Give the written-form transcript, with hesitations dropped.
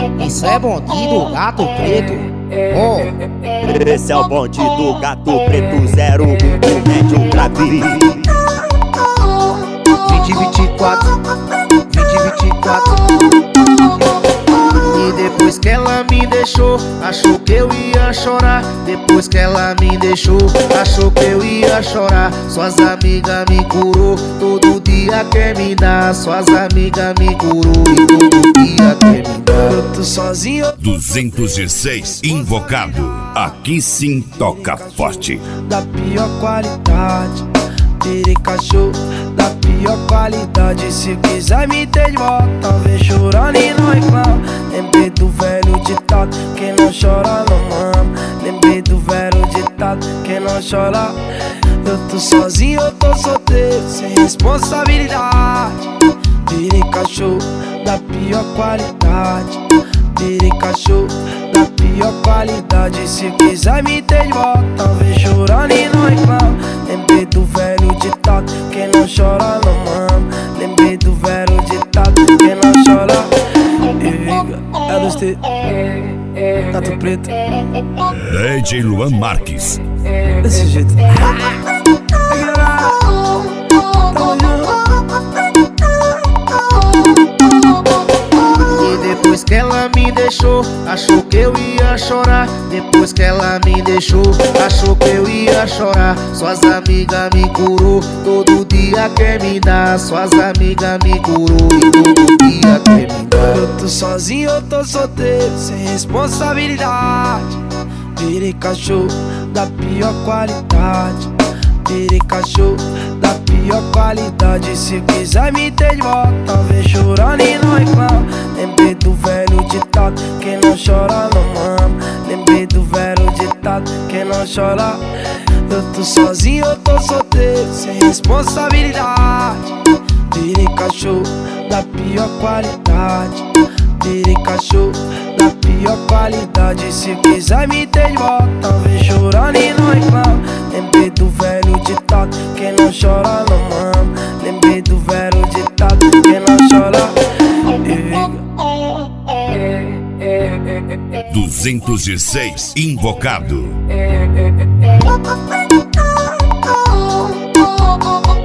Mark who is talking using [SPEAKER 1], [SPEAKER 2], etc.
[SPEAKER 1] Isso é bonde do gato preto.
[SPEAKER 2] Esse é o bonde do gato preto 01 do médio grave.
[SPEAKER 1] 2024, 2024. E depois que ela me deixou, achou que eu ia chorar. Depois que ela me deixou, achou que eu ia chorar. Suas amigas me curou, todo dia quer me dar. Suas amigas me curou e todo dia quer me dar. Eu tô sozinho.
[SPEAKER 3] 206 invocado. Aqui sim toca forte.
[SPEAKER 1] Da pior qualidade, Piricachu, da pior qualidade. Se quiser me ter de volta, vem chorando e não reclama. Lembrei do velho ditado, quem não chora não ama. Lembrei do velho ditado, quem não chora. Eu tô sozinho, eu tô solteiro, sem responsabilidade. Piricachu, da pior qualidade. Piricachu, da pior qualidade. Se quiser me ter de volta, vem chorando e não reclama. Lembrei do velho ditado, quem não chora não ama. Lembrei do velho ditado, quem não chora. É dos T, gato preto.
[SPEAKER 3] DJ Luan Marques.
[SPEAKER 1] Desse jeito. Depois que ela me deixou, achou que eu ia chorar. Depois que ela me deixou, achou que eu ia chorar. Suas amigas me curou, todo dia quer me dar. Suas amigas me curou e todo dia quer me dar. Eu tô sozinho, eu tô solteiro, sem responsabilidade. Piricachu, da pior qualidade. Piricachu, da pior qualidade. Se quiser me ter de volta, vem chorando e não reclama. Lembrei do velho ditado, quem não chora não ama. Lembrei do velho ditado, quem não chora. Eu tô sozinho, eu tô solteiro, sem responsabilidade. Piricachu, da pior qualidade. Piricachu, da pior qualidade. Se quiser me ter de volta, vem chorando e não reclama. Lembrei do velho ditado, quem não chora não ama. Lembrei do velho ditado, quem não chora.
[SPEAKER 3] 206 invocado.